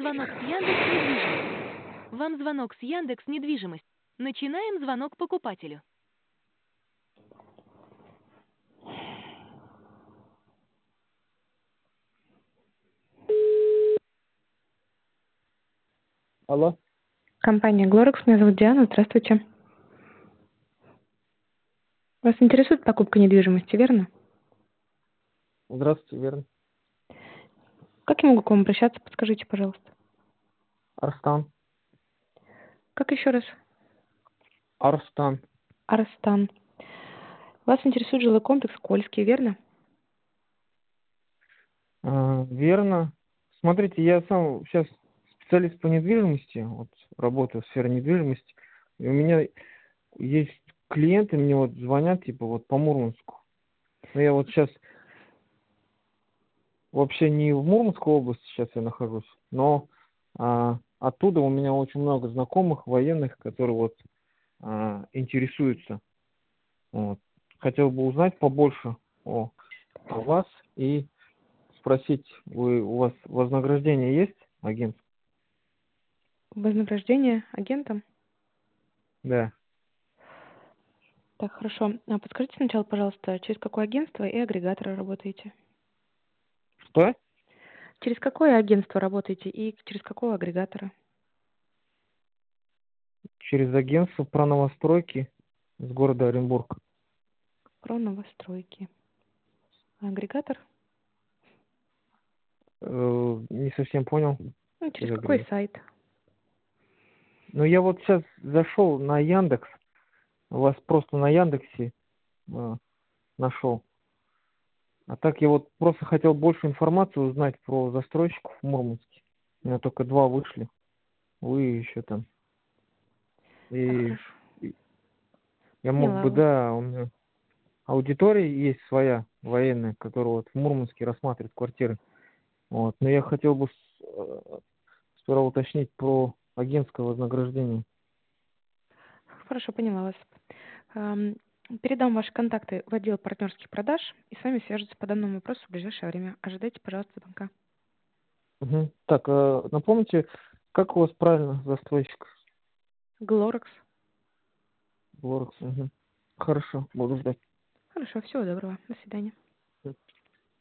звонок с Яндекс недвижимость. Вам звонок с Яндекс недвижимость. Начинаем звонок покупателю. Алло, Компания Glorex, меня зовут Диана, здравствуйте. Вас интересует покупка недвижимости, верно? здравствуйте, верно. Как я могу к вам обращаться, подскажите, пожалуйста. Арстан. Как еще раз? Арстан. Арстан. Вас интересует жилой комплекс Кольский, верно? Верно. Смотрите, я сам сейчас специалист по недвижимости, вот работаю в сфере недвижимости, и у меня есть клиенты, мне вот звонят, типа, вот по Мурманску. Но я вот сейчас вообще не в Мурманской области сейчас я нахожусь, но оттуда у меня очень много знакомых военных, которые вот интересуются. Вот. Хотел бы узнать побольше о вас и спросить, у вас вознаграждение есть, агент? Вознаграждение агентам? Да. Так, хорошо. А подскажите сначала, пожалуйста, через какое агентство и агрегатор работаете? Что? Через какое агентство работаете и через какого агрегатора? Через агентство про новостройки с города Оренбург. Про новостройки. А агрегатор? Не совсем понял. Ну, Что через за какой агрегат? сайт? Ну, я вот сейчас зашел на Яндекс, вас просто на Яндексе нашел. А так я вот просто хотел больше информации узнать про застройщиков в Мурманске. У меня только два вышли. Вы еще там. Так, И хорошо. я мог Поняла бы, вас. да, у меня аудитория есть своя, военная, которая вот в Мурманске рассматривает квартиры. Вот. Но я хотел бы сперва уточнить про агентское вознаграждение. Хорошо, поняла вас. Ам, Передам ваши контакты в отдел партнерских продаж и с вами свяжутся по данному вопросу в ближайшее время. Ожидайте, пожалуйста, звонка. Мгм. Так, напомните, как у вас правильно застройщик? Glorex. Лоракс. Мгм. Хорошо, буду ждать. Хорошо, всего доброго. До свидания.